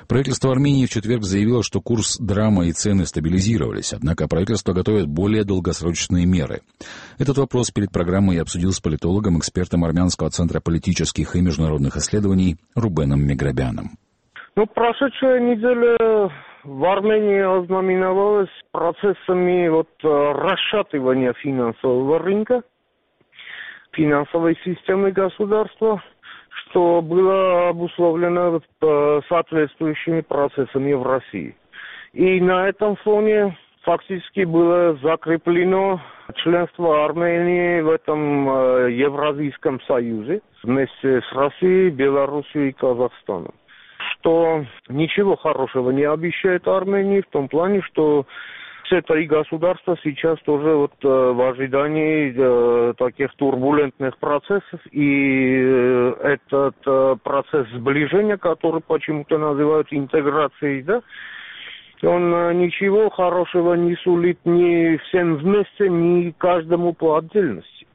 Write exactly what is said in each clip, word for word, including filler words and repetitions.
Правительство Армении в четверг заявило, что курс драма и цены стабилизировались, однако правительство готовит более долгосрочные меры. Этот вопрос перед программой я обсудил с политологом, экспертом Армянского центра политических и международных исследований Рубеном Меграбяном. Ну, прошедшая неделя в Армении ознаменовалась процессами вот, расшатывания финансового рынка, финансовой системы государства, что было обусловлено соответствующими процессами в России. И на этом фоне фактически было закреплено членство Армении в этом Евразийском союзе вместе с Россией, Белоруссией и Казахстаном. Что ничего хорошего не обещает Армении в том плане, что все три государства сейчас тоже вот э, в ожидании э, таких турбулентных процессов, и э, этот э, процесс сближения, который почему-то называют интеграцией, да, он э, ничего хорошего не сулит ни всем вместе, ни каждому по отдельности.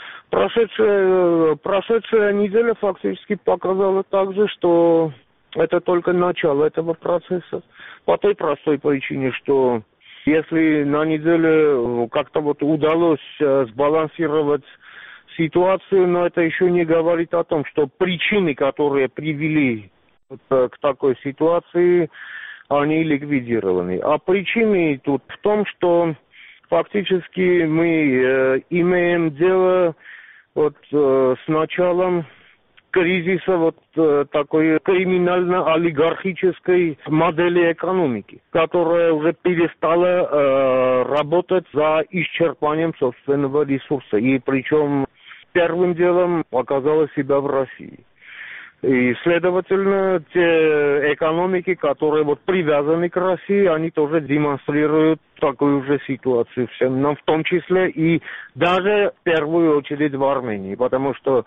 Прошедшая, прошедшая неделя фактически показала также, что это только начало этого процесса, по той простой причине, что если на неделе как-то вот удалось сбалансировать ситуацию, но это еще не говорит о том, что причины, которые привели к такой ситуации, они ликвидированы. А причины тут в том, что фактически мы имеем дело вот с началом кризиса вот э, такой криминально-олигархической модели экономики, которая уже перестала э, работать за исчерпанием собственного ресурса. И причем первым делом показала себя в России. И, следовательно, те экономики, которые вот привязаны к России, они тоже демонстрируют такую же ситуацию всем нам, в том числе и даже в первую очередь в Армении, потому что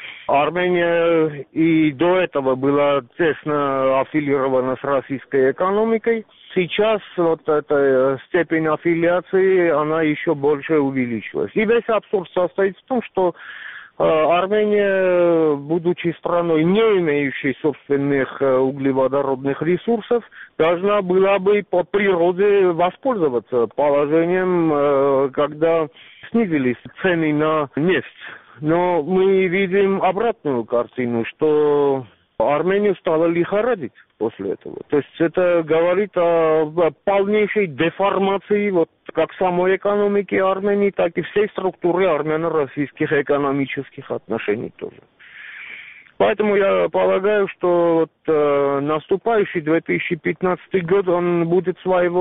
Армения и до этого была тесно аффилирована с российской экономикой. Сейчас вот эта степень аффилиации, она еще больше увеличилась. И весь абсурд состоит в том, что э, Армения, будучи страной, не имеющей собственных э, углеводородных ресурсов, должна была бы по природе воспользоваться положением, э, когда снизились цены на нефть. Но мы видим обратную картину, что Армению стало лихорадить после этого. То есть это говорит о полнейшей деформации вот как самой экономики Армении, так и всей структуры армяно-российских экономических отношений тоже. Поэтому я полагаю, что вот, э, наступающий две тысячи пятнадцатый год, он будет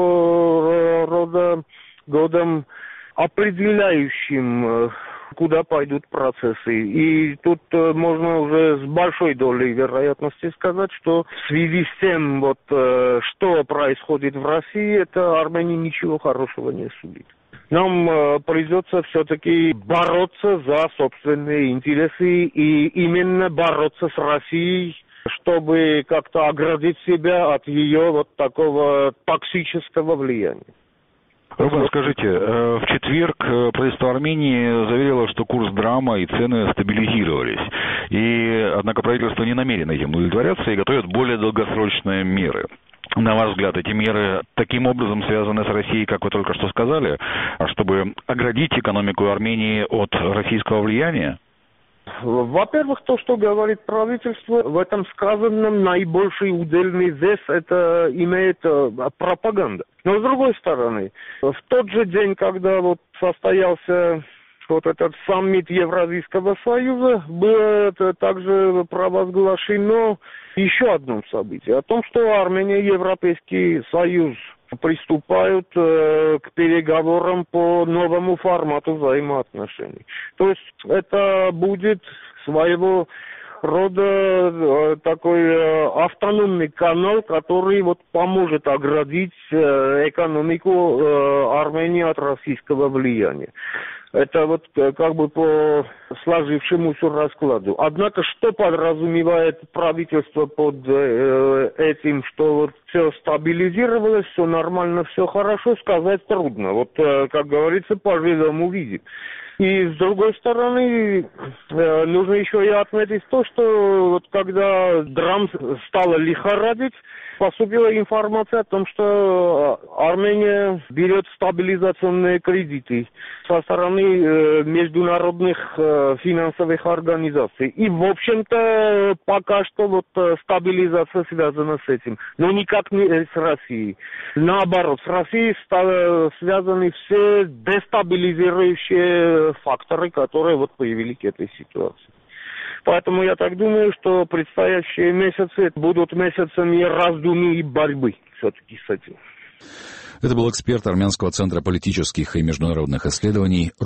своего рода годом определяющим, куда пойдут процессы. И тут э, можно уже с большой долей вероятности сказать, что в связи с тем, вот, э, что происходит в России, это Армении ничего хорошего не сулит. Нам э, придется все-таки бороться за собственные интересы и именно бороться с Россией, чтобы как-то оградить себя от ее вот такого токсического влияния. Рубен, скажите, в четверг правительство Армении заверило, что курс драма и цены стабилизировались. И, однако, правительство не намерено этим удовлетворяться и готовит более долгосрочные меры. На ваш взгляд, эти меры таким образом связаны с Россией, как вы только что сказали, чтобы оградить экономику Армении от российского влияния? Во-первых, то, что говорит правительство, в этом сказанном наибольший удельный вес это имеет пропаганда. Но с другой стороны, в тот же день, когда вот состоялся вот этот саммит Евразийского союза, было также провозглашено еще одно событие, о том, что Армения и Европейский Союз приступают э, к переговорам по новому формату взаимоотношений. То есть это будет своего рода э, такой э, автономный канал, который вот поможет оградить э, экономику э, Армении от российского влияния. Это вот как бы по сложившемуся раскладу. Однако, что подразумевает правительство под э, этим, что вот все стабилизировалось, все нормально, все хорошо, сказать трудно. Вот, э, как говорится, поживем увидим. И с другой стороны, нужно еще и отметить то, что вот когда драм стала лихорадить, поступила информация о том, что Армения берет стабилизационные кредиты со стороны э, международных э, финансовых организаций. И, в общем-то, пока что вот стабилизация связана с этим. Но никак не с Россией. Наоборот, с Россией стали связаны все дестабилизирующие факторы, которые вот появились к этой ситуации. Поэтому я так думаю, что предстоящие месяцы будут месяцами раздумий и борьбы все-таки с этим. Это был эксперт Армянского центра политических и международных исследований